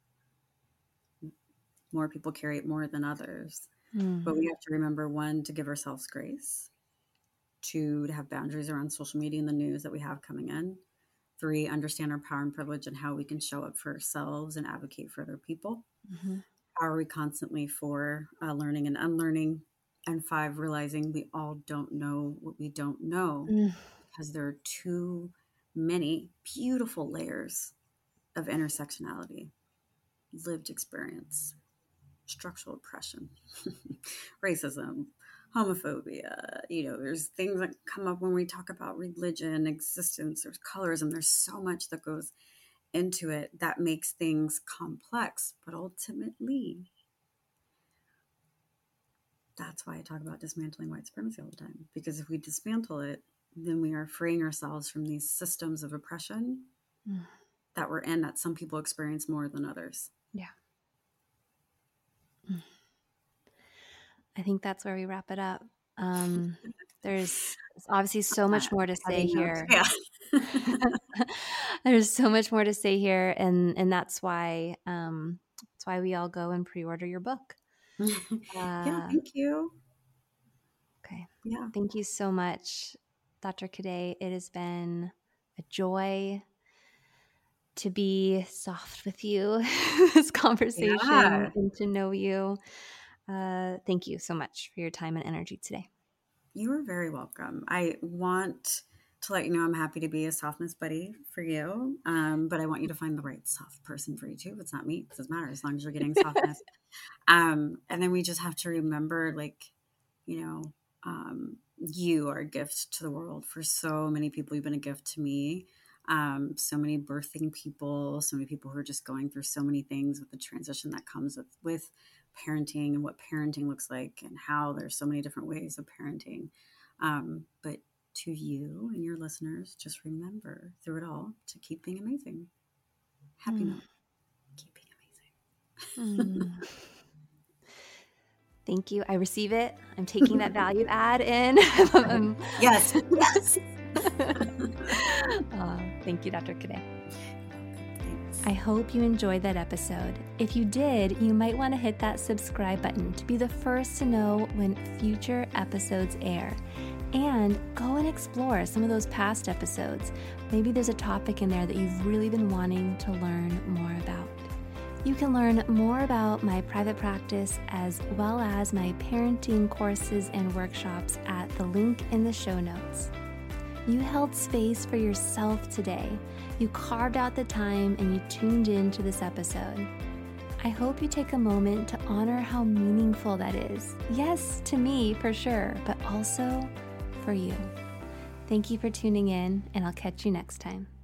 More people carry it more than others. But we Mm. have to remember, one, to give ourselves grace, two, to have boundaries around social media and the news that we have coming in, three, understand our power and privilege and how we can show up for ourselves and advocate for other people. Mm-hmm. Are we constantly for learning and unlearning? And five, realizing we all don't know what we don't know, Mm. because there are too many beautiful layers of intersectionality, lived experience, structural oppression, racism, homophobia. There's things that come up when we talk about religion, existence, there's colorism, there's so much that goes into it that makes things complex. But ultimately, that's why I talk about dismantling white supremacy all the time. Because if we dismantle it, then we are freeing ourselves from these systems of oppression Mm. that we're in, that some people experience more than others. Yeah. Mm. I think that's where we wrap it up. There's obviously so much more to say Heavy note. here. Yeah. There's so much more to say here, and that's why we all go and pre-order your book. Yeah, thank you. Okay. Yeah. Thank you so much, Dr. Cadet. It has been a joy to be soft with you, this conversation, and to know you. Thank you so much for your time and energy today. You are very welcome. I want to let you know I'm happy to be a softness buddy for you, but I want you to find the right soft person for you too. If it's not me, it doesn't matter as long as you're getting softness. And then we just have to remember, like, you are a gift to the world for so many people. You've been a gift to me. So many birthing people, so many people who are just going through so many things with the transition that comes with parenting and what parenting looks like and how there's so many different ways of parenting. But to you and your listeners, just remember through it all to keep being amazing. Happy note. Keep being amazing. Thank you. I receive it. I'm taking that value add in. Yes. Thank you, Dr. Cadet. I hope you enjoyed that episode. If you did, you might want to hit that subscribe button to be the first to know when future episodes air. And go and explore some of those past episodes. Maybe there's a topic in there that you've really been wanting to learn more about. You can learn more about my private practice as well as my parenting courses and workshops at the link in the show notes. You held space for yourself today. You carved out the time and you tuned in to this episode. I hope you take a moment to honor how meaningful that is. Yes, to me for sure, but also for you. Thank you for tuning in, and I'll catch you next time.